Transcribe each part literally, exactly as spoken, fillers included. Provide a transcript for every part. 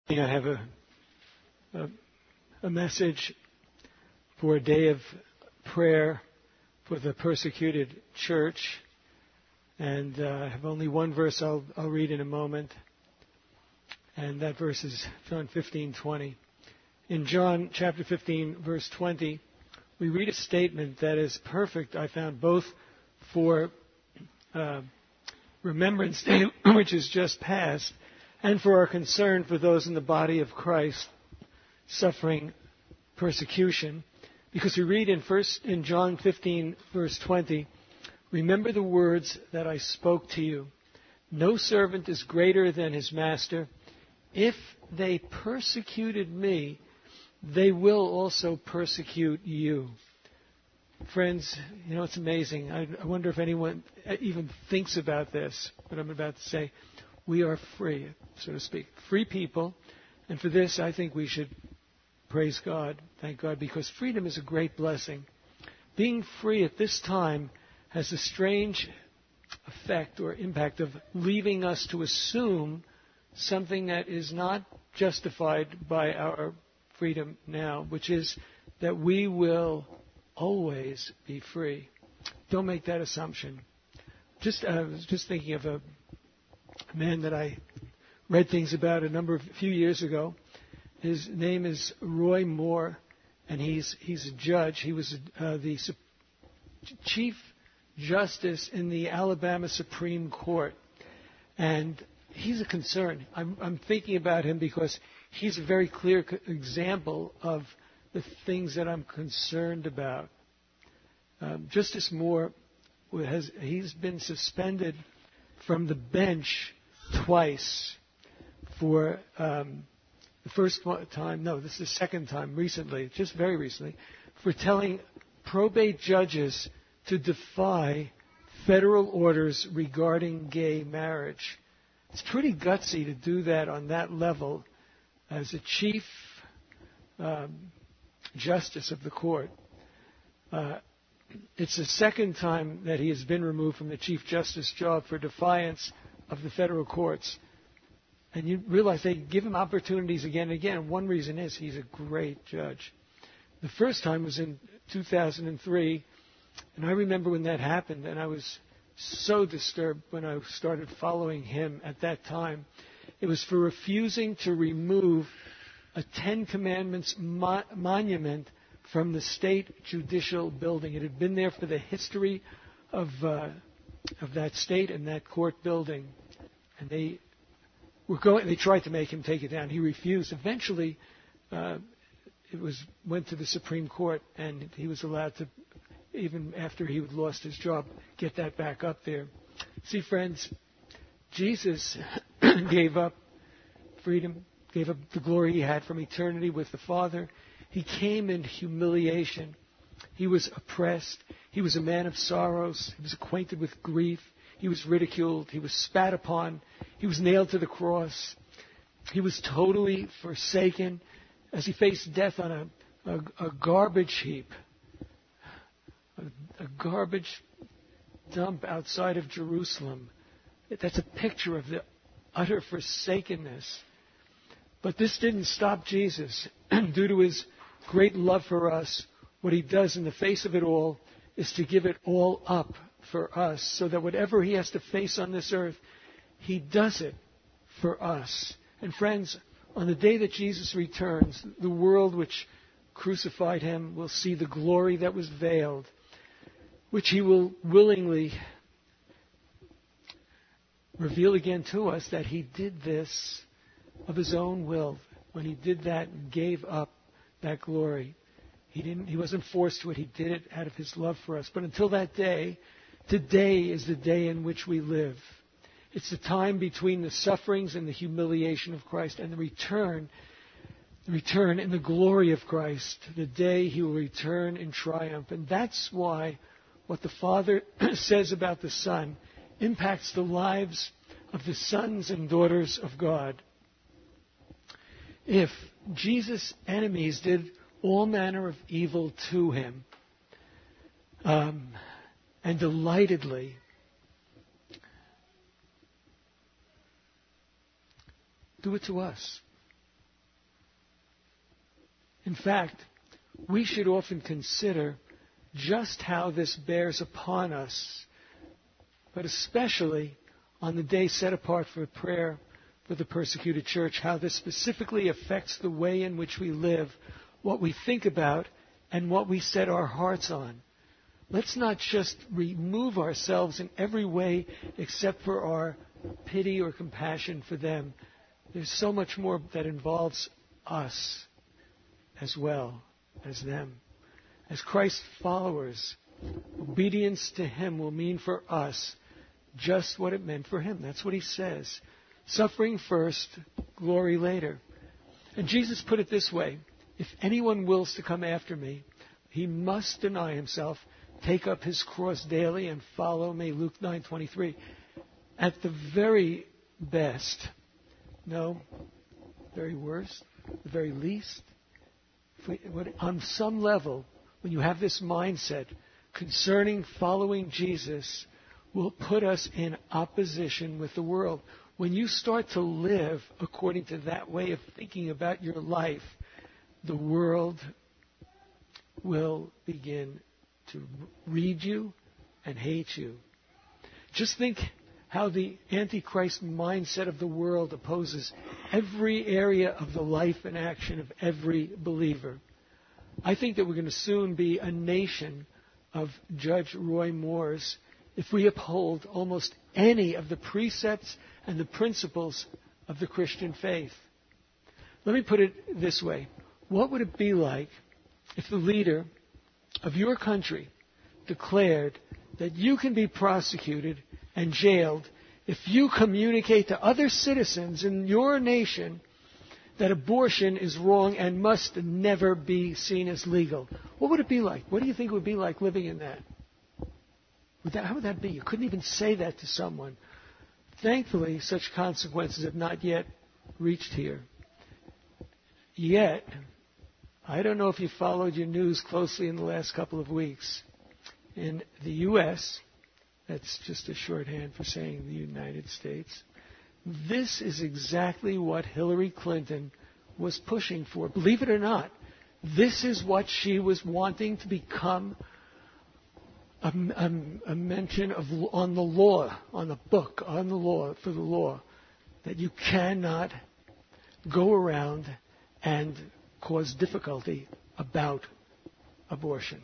I have a, a, a message for a day of prayer for the persecuted church. And uh, I have only one verse I'll, I'll read in a moment. And that verse is John fifteen twenty. In John chapter fifteen, verse twenty, we read a statement that is perfect, I found, both for uh, Remembrance Day, which is just passed, and for our concern for those in the body of Christ suffering persecution. Because we read in first in John fifteen, verse twenty, "Remember the words that I spoke to you. No servant is greater than his master. If they persecuted me, they will also persecute you." Friends, you know, it's amazing. I, I wonder if anyone even thinks about this, what I'm about to say. We are free, so to speak, free people. And for this, I think we should praise God, thank God, because freedom is a great blessing. Being free at this time has a strange effect or impact of leaving us to assume something that is not justified by our freedom now, which is that we will always be free. Don't make that assumption. Just uh, I was just thinking of a man that I read things about a number of a few years ago. His name is Roy Moore, and he's he's a judge. He was uh, the su- chief justice in the Alabama Supreme Court, and he's a concern. I'm, I'm thinking about him because he's a very clear co- example of the things that I'm concerned about. Um, Justice Moore has he's been suspended from the bench twice for um, the first time. No, this is the second time recently, just very recently, for telling probate judges to defy federal orders regarding gay marriage. It's pretty gutsy to do that on that level as a chief um, justice of the court. Uh, it's the second time that he has been removed from the chief justice job for defiance of the federal courts. And you realize they give him opportunities again and again. One reason is he's a great judge. The first time was in two thousand three, and I remember when that happened, and I was so disturbed when I started following him at that time. It was for refusing to remove a Ten Commandments mo- monument from the state judicial building. It had been there for the history of uh, of that state and that court building, and they were going. They tried to make him take it down. He refused. Eventually, uh, it was went to the Supreme Court, and he was allowed to, even after he had lost his job, get that back up there. See, friends, Jesus gave up freedom, gave up the glory he had from eternity with the Father. He came in humiliation. He was oppressed. He was a man of sorrows. He was acquainted with grief. He was ridiculed. He was spat upon. He was nailed to the cross. He was totally forsaken as he faced death on a, a, a garbage heap, a, a garbage dump outside of Jerusalem. That's a picture of the utter forsakenness. But this didn't stop Jesus. Due to his great love for us, what he does in the face of it all is to give it all up for us, so that whatever he has to face on this earth, he does it for us. And friends, on the day that Jesus returns, the world which crucified him will see the glory that was veiled, which he will willingly reveal again to us, that he did this of his own will. When he did that and gave up that glory, he didn't. He wasn't forced to it. He did it out of his love for us. But until that day, today is the day in which we live. It's the time between the sufferings and the humiliation of Christ and the return, the return in the glory of Christ, the day he will return in triumph. And that's why what the Father says about the Son impacts the lives of the sons and daughters of God. If Jesus' enemies did all manner of evil to him, um, and delightedly, do it to us. In fact, we should often consider just how this bears upon us, but especially on the day set apart for prayer for the persecuted church, how this specifically affects the way in which we live, what we think about, and what we set our hearts on. Let's not just remove ourselves in every way except for our pity or compassion for them. There's so much more that involves us as well as them. As Christ's followers, obedience to Him will mean for us just what it meant for Him. That's what He says. Suffering first, glory later. And Jesus put it this way: if anyone wills to come after me, he must deny himself, take up his cross daily, and follow me. Luke nine twenty-three. At the very best, no, very worst, the very least, if we, what, on some level, when you have this mindset concerning following Jesus, will put us in opposition with the world. When you start to live according to that way of thinking about your life, the world will begin to read you and hate you. Just think how the Antichrist mindset of the world opposes every area of the life and action of every believer. I think that we're going to soon be a nation of Judge Roy Moores if we uphold almost any of the precepts and the principles of the Christian faith. Let me put it this way. What would it be like if the leader of your country declared that you can be prosecuted and jailed if you communicate to other citizens in your nation that abortion is wrong and must never be seen as legal? What would it be like? What do you think it would be like living in that? Would that how would that be? You couldn't even say that to someone. Thankfully, such consequences have not yet reached here. Yet, I don't know if you followed your news closely in the last couple of weeks. In the U S, that's just a shorthand for saying the United States, this is exactly what Hillary Clinton was pushing for. Believe it or not, this is what she was wanting to become a, a, a mention of on the law, on the book, on the law, for the law, that you cannot go around and cause difficulty about abortion.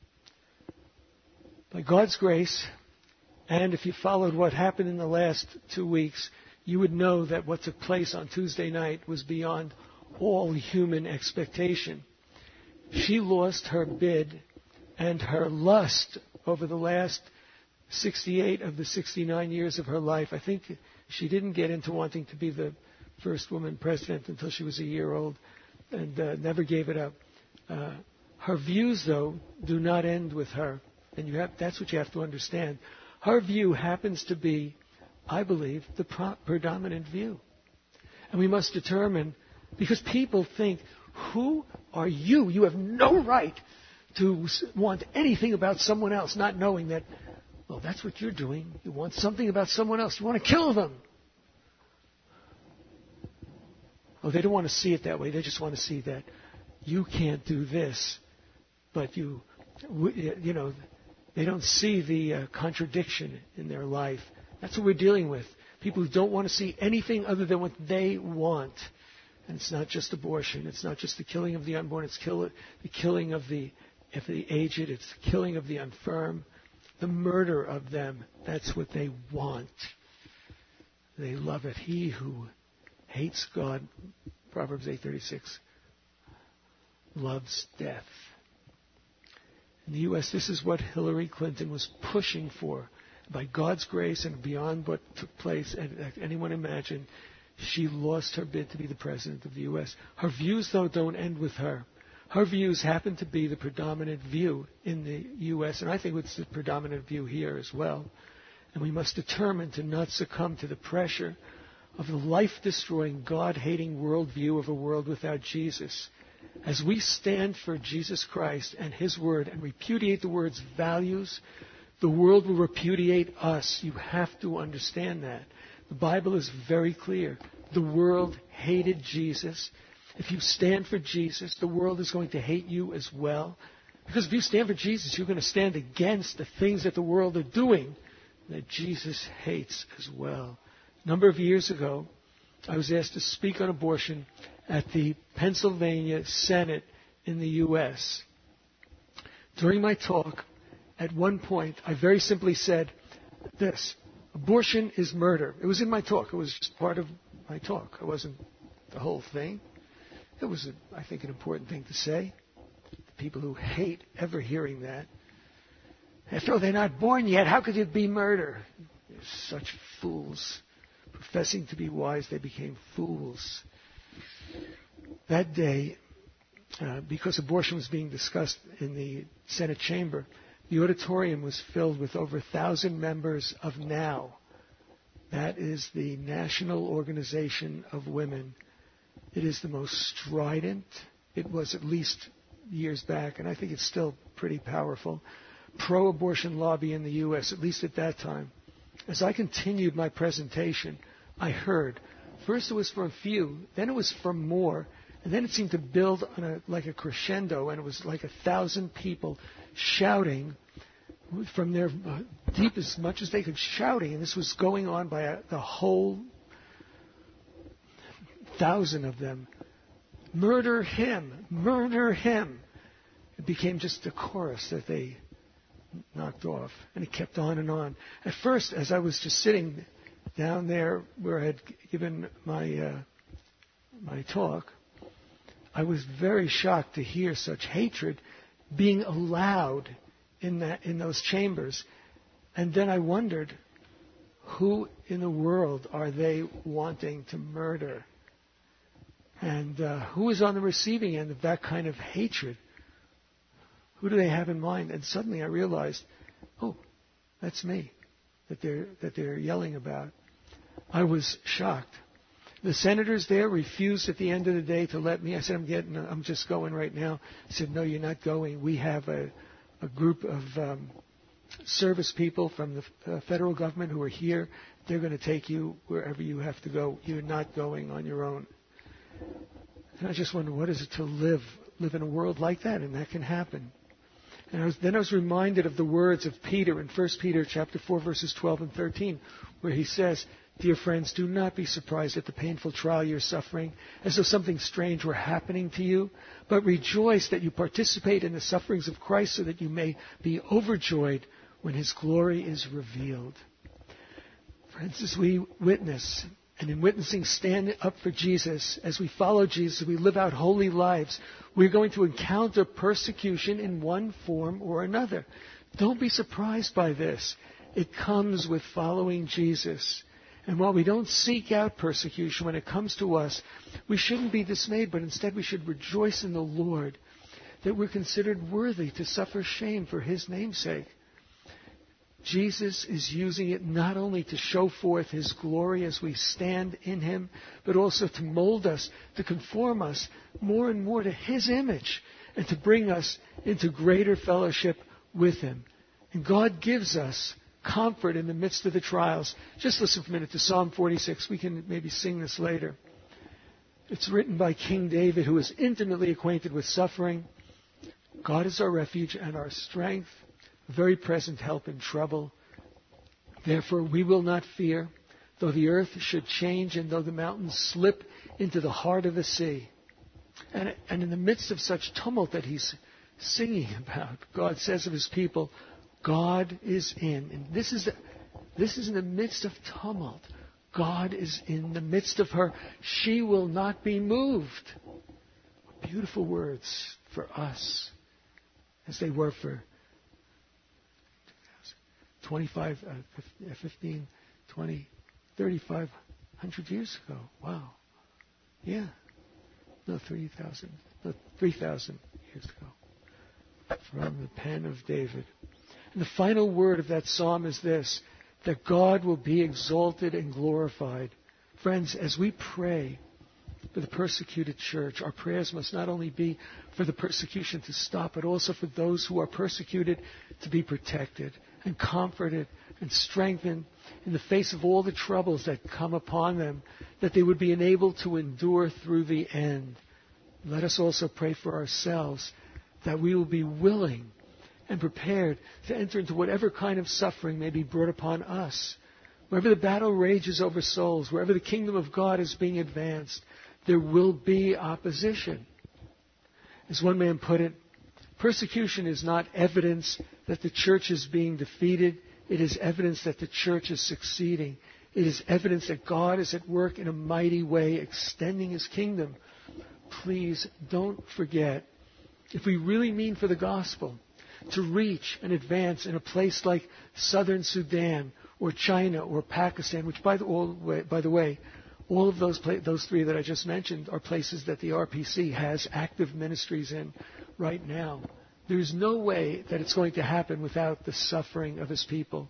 By God's grace, and if you followed what happened in the last two weeks, you would know that what took place on Tuesday night was beyond all human expectation. She lost her bid and her lust over the last sixty-eight of the sixty-nine years of her life. I think she didn't get into wanting to be the first woman president until she was a year old, and uh, never gave it up. Uh, her views, though, do not end with her. And you have, that's what you have to understand. Her view happens to be, I believe, the pro- predominant view. And we must determine, because people think, who are you? You have no right to want anything about someone else, not knowing that, well, that's what you're doing. You want something about someone else. You want to kill them. Oh, they don't want to see it that way. They just want to see that you can't do this, but you, you know, they don't see the uh, contradiction in their life. That's what we're dealing with. People who don't want to see anything other than what they want. And it's not just abortion. It's not just the killing of the unborn. It's kill, the killing of the, of the aged. It's the killing of the infirm. The murder of them. That's what they want. They love it. He who hates God, Proverbs eight thirty-six, loves death. In the U S, this is what Hillary Clinton was pushing for. By God's grace and beyond what took place, and anyone imagine, she lost her bid to be the president of the U S. Her views, though, don't end with her. Her views happen to be the predominant view in the U S, and I think it's the predominant view here as well. And we must determine to not succumb to the pressure of the life-destroying, God-hating worldview of a world without Jesus. As we stand for Jesus Christ and His Word and repudiate the Word's values, the world will repudiate us. You have to understand that. The Bible is very clear. The world hated Jesus. If you stand for Jesus, the world is going to hate you as well. Because if you stand for Jesus, you're going to stand against the things that the world are doing that Jesus hates as well. A number of years ago, I was asked to speak on abortion at the Pennsylvania Senate in the U S During my talk, at one point, I very simply said this: abortion is murder. It was in my talk. It was just part of my talk. It wasn't the whole thing. It was, a, I think, an important thing to say. The people who hate ever hearing that. After all, they're not born yet. How could it be murder? They're such fools. Professing to be wise, they became fools. That day, uh, because abortion was being discussed in the Senate chamber, the auditorium was filled with over a thousand members of NOW. That is the National Organization of Women. It is the most strident. It was at least years back, and I think it's still pretty powerful, pro-abortion lobby in the U S, at least at that time. As I continued my presentation, I heard, first it was for a few, then it was for more, and then it seemed to build on a, like a crescendo, and it was like a thousand people shouting from their uh, deep as much as they could, shouting, and this was going on by a, the whole thousand of them. Murder him! Murder him! It became just a chorus that they knocked off, and it kept on and on. At first, as I was just sitting down there where I had given my uh, my talk, I was very shocked to hear such hatred being allowed in that in those chambers. And then I wondered, who in the world are they wanting to murder? And uh, who is on the receiving end of that kind of hatred? Who do they have in mind? And suddenly I realized, oh, that's me that they're that they're yelling about. I was shocked. The senators there refused at the end of the day to let me. I said, I'm getting, I'm just going right now. I said, no, you're not going. We have a, a group of um, service people from the uh, federal government who are here. They're going to take you wherever you have to go. You're not going on your own. And I just wonder, what is it to live live in a world like that? And that can happen. And I was, then I was reminded of the words of Peter in First Peter chapter four, verses twelve and thirteen, where he says, dear friends, do not be surprised at the painful trial you're suffering, as though something strange were happening to you, but rejoice that you participate in the sufferings of Christ, so that you may be overjoyed when his glory is revealed. Friends, as we witness, and in witnessing stand up for Jesus, as we follow Jesus, as we live out holy lives, we're going to encounter persecution in one form or another. Don't be surprised by this. It comes with following Jesus. And while we don't seek out persecution when it comes to us, we shouldn't be dismayed, but instead we should rejoice in the Lord that we're considered worthy to suffer shame for his name's sake. Jesus is using it not only to show forth his glory as we stand in him, but also to mold us, to conform us more and more to his image, and to bring us into greater fellowship with him. And God gives us comfort in the midst of the trials. Just listen for a minute to Psalm forty-six. We can maybe sing this later. It's written by King David, who is intimately acquainted with suffering. God is our refuge and our strength, a very present help in trouble. Therefore we will not fear, though the earth should change and though the mountains slip into the heart of the sea. And, and in the midst of such tumult that he's singing about, God says of his people, God is in. And this is, this is in the midst of tumult. God is in the midst of her. She will not be moved. Beautiful words for us, as they were for twenty-five, uh, fifteen, twenty, thirty-five hundred years ago. Wow. Yeah. No, three thousand. No, three thousand years ago. From the pen of David. And the final word of that psalm is this, that God will be exalted and glorified. Friends, as we pray for the persecuted church, our prayers must not only be for the persecution to stop, but also for those who are persecuted to be protected and comforted and strengthened in the face of all the troubles that come upon them, that they would be enabled to endure through the end. let us also pray for ourselves that we will be willing and prepared to enter into whatever kind of suffering may be brought upon us. Wherever the battle rages over souls, wherever the kingdom of God is being advanced, there will be opposition. As one man put it, persecution is not evidence that the church is being defeated. It is evidence that the church is succeeding. It is evidence that God is at work in a mighty way, extending His kingdom. Please don't forget, if we really mean for the gospel to reach and advance in a place like southern Sudan or China or Pakistan, which by the, all, by the way, all of those, those three that I just mentioned are places that the R P C has active ministries in right now. There's no way that it's going to happen without the suffering of His people.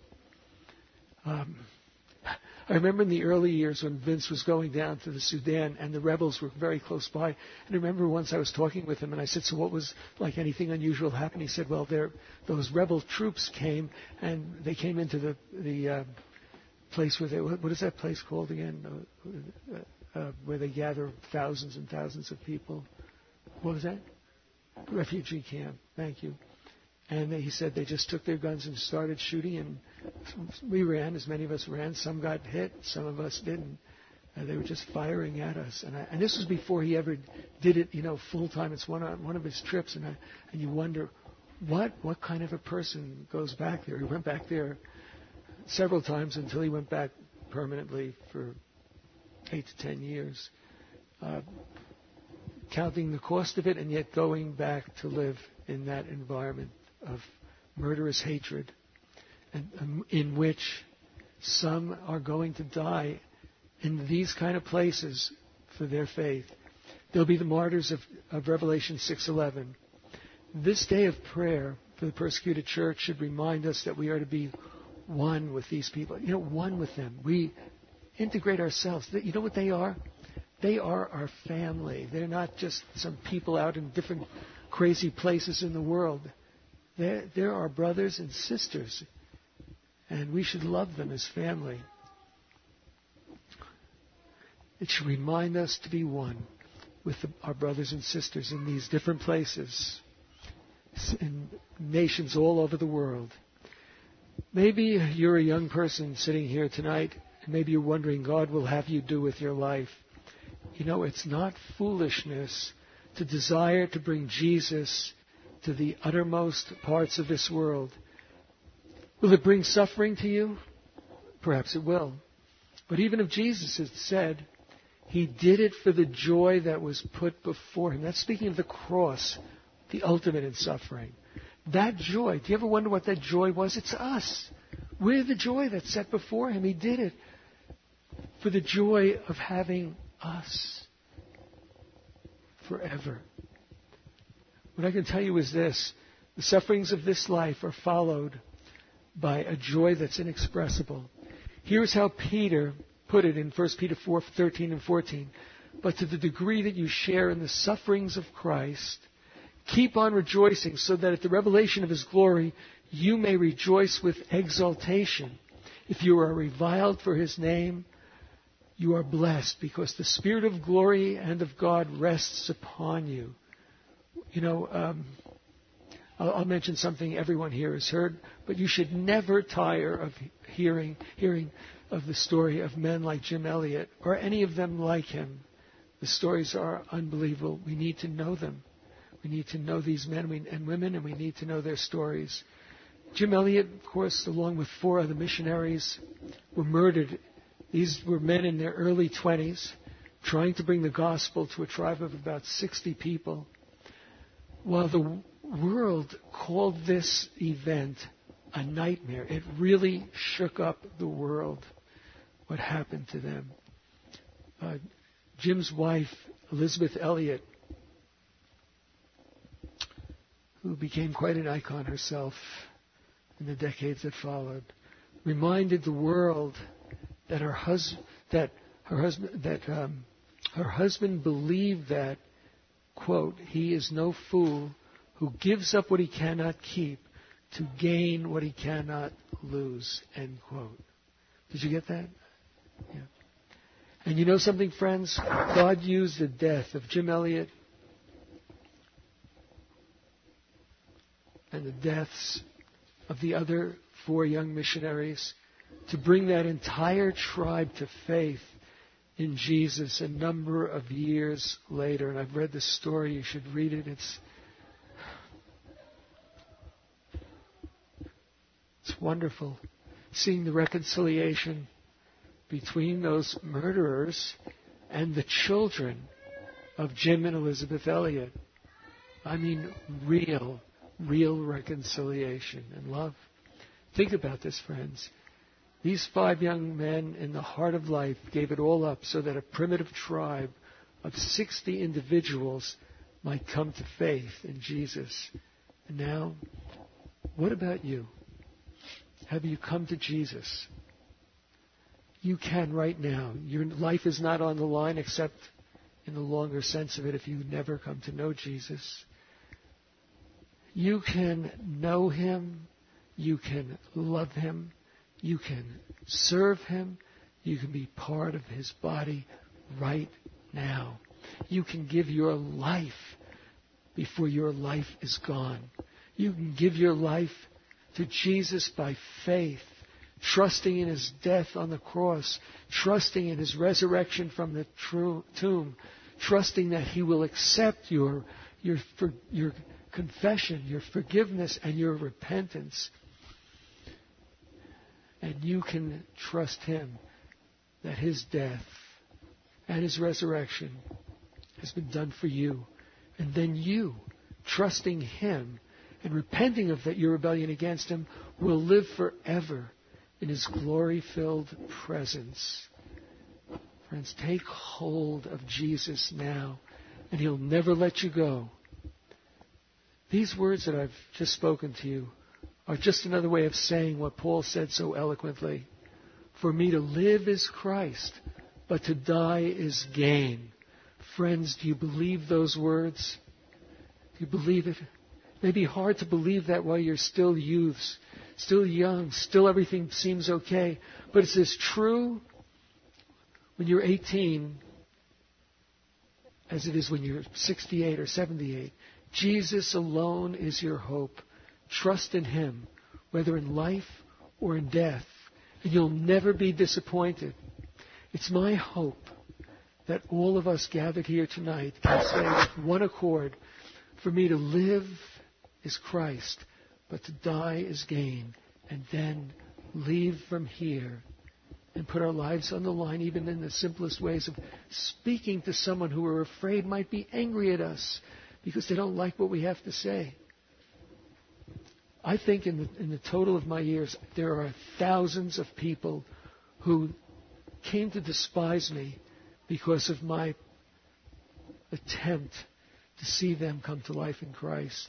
Um, I remember in the early years when Vince was going down to the Sudan and the rebels were very close by. And I remember once I was talking with him and I said, so what was, like, anything unusual happened? He said, well, there, those rebel troops came and they came into the, the uh, place where they, what is that place called again? Uh, uh, where they gather thousands and thousands of people. What was that? Refugee camp. Thank you. And they, he said they just took their guns and started shooting, and we ran, as many of us ran. Some got hit, some of us didn't. And they were just firing at us. And, I, and this was before he ever did it, you know, full time. It's one on one of his trips, and I, and you wonder, what what kind of a person goes back there? He went back there several times until he went back permanently for eight to ten years, uh, counting the cost of it, and yet going back to live in that environment of murderous hatred, and um, in which some are going to die in these kind of places for their faith. They'll be the martyrs of, of Revelation six eleven. This day of prayer for the persecuted church should remind us that we are to be one with these people. You know, one with them. We integrate ourselves. You know what they are? They are our family. They're not just some people out in different crazy places in the world. They're, they're our brothers and sisters, and we should love them as family. It should remind us to be one with the, our brothers and sisters in these different places, in nations all over the world. Maybe you're a young person sitting here tonight, and maybe you're wondering, God will have you do with your life. You know, it's not foolishness to desire to bring Jesus to the uttermost parts of this world. Will it bring suffering to you? Perhaps it will. But even if Jesus had said He did it for the joy that was put before Him. That's speaking of the cross, the ultimate in suffering. That joy, do you ever wonder what that joy was? It's us. We're the joy that's set before Him. He did it for the joy of having us forever. What I can tell you is this: the sufferings of this life are followed by a joy that's inexpressible. Here's how Peter put it in First Peter four, thirteen and fourteen. But to the degree that you share in the sufferings of Christ, keep on rejoicing, so that at the revelation of His glory you may rejoice with exultation. If you are reviled for His name, you are blessed, because the Spirit of glory and of God rests upon you. You know, um, I'll, I'll mention something everyone here has heard, but you should never tire of hearing hearing of the story of men like Jim Elliot, or any of them like him. The stories are unbelievable. We need to know them. We need to know these men and women, and we need to know their stories. Jim Elliot, of course, along with four other missionaries, were murdered. These were men in their early twenties, trying to bring the gospel to a tribe of about sixty people. While the world called this event a nightmare, it really shook up the world, what happened to them. Uh, Jim's wife, Elizabeth Elliot, who became quite an icon herself in the decades that followed, reminded the world that her husband, that her husband, that um, her husband believed that, quote, he is no fool who gives up what he cannot keep to gain what he cannot lose, end quote. Did you get that? Yeah. And you know something, friends? God used the death of Jim Elliot and the deaths of the other four young missionaries, to bring that entire tribe to faith in Jesus a number of years later. And I've read the story. You should read it. It's it's wonderful seeing the reconciliation between those murderers and the children of Jim and Elizabeth Elliot. I mean, real, real reconciliation and love. Think about this, friends. These five young men in the heart of life gave it all up so that a primitive tribe of sixty individuals might come to faith in Jesus. And now, what about you? Have you come to Jesus? You can right now. Your life is not on the line except in the longer sense of it if you never come to know Jesus. You can know Him. You can love Him. You can serve Him. You can be part of His body right now. You can give your life before your life is gone. You can give your life to Jesus by faith, trusting in His death on the cross, trusting in His resurrection from the true tomb, trusting that He will accept your, your, for, your confession, your forgiveness, and your repentance. And you can trust Him that His death and His resurrection has been done for you. And then you, trusting Him and repenting of that your rebellion against Him, will live forever in His glory-filled presence. Friends, take hold of Jesus now, and He'll never let you go. These words that I've just spoken to you are just another way of saying what Paul said so eloquently. For me to live is Christ, but to die is gain. Friends, do you believe those words? Do you believe it? It may be hard to believe that while you're still youths, still young, still everything seems okay. But it's as true when you're eighteen as it is when you're sixty-eight or seventy-eight. Jesus alone is your hope. Trust in Him, whether in life or in death, and you'll never be disappointed. It's my hope that all of us gathered here tonight can say with one accord, for me to live is Christ, but to die is gain, and then leave from here and put our lives on the line, even in the simplest ways of speaking to someone who we're afraid might be angry at us because they don't like what we have to say. I think in the, in the total of my years, there are thousands of people who came to despise me because of my attempt to see them come to life in Christ.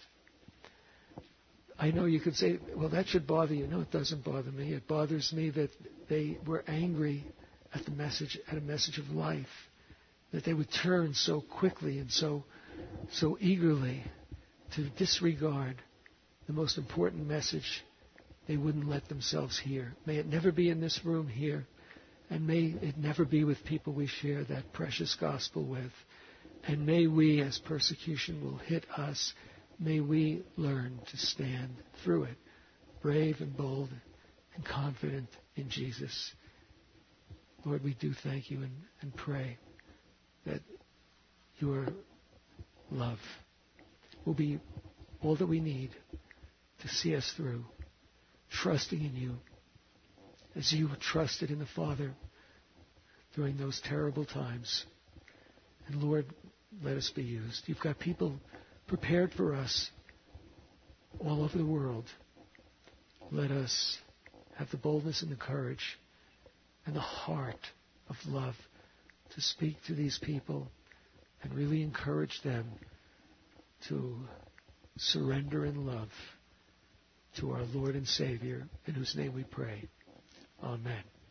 I know you could say, well, that should bother you. No, it doesn't bother me. It bothers me that they were angry at the message, at a message of life, that they would turn so quickly and so, so eagerly to disregard the most important message they wouldn't let themselves hear. May it never be in this room here, and may it never be with people we share that precious gospel with. And may we, as persecution will hit us, may we learn to stand through it, brave and bold and confident in Jesus. Lord, we do thank you and, and pray that your love will be all that we need to see us through, trusting in you as you trusted in the Father during those terrible times. And Lord, let us be used. You've got people prepared for us all over the world. Let us have the boldness and the courage and the heart of love to speak to these people and really encourage them to surrender in love to our Lord and Savior, in whose name we pray. Amen.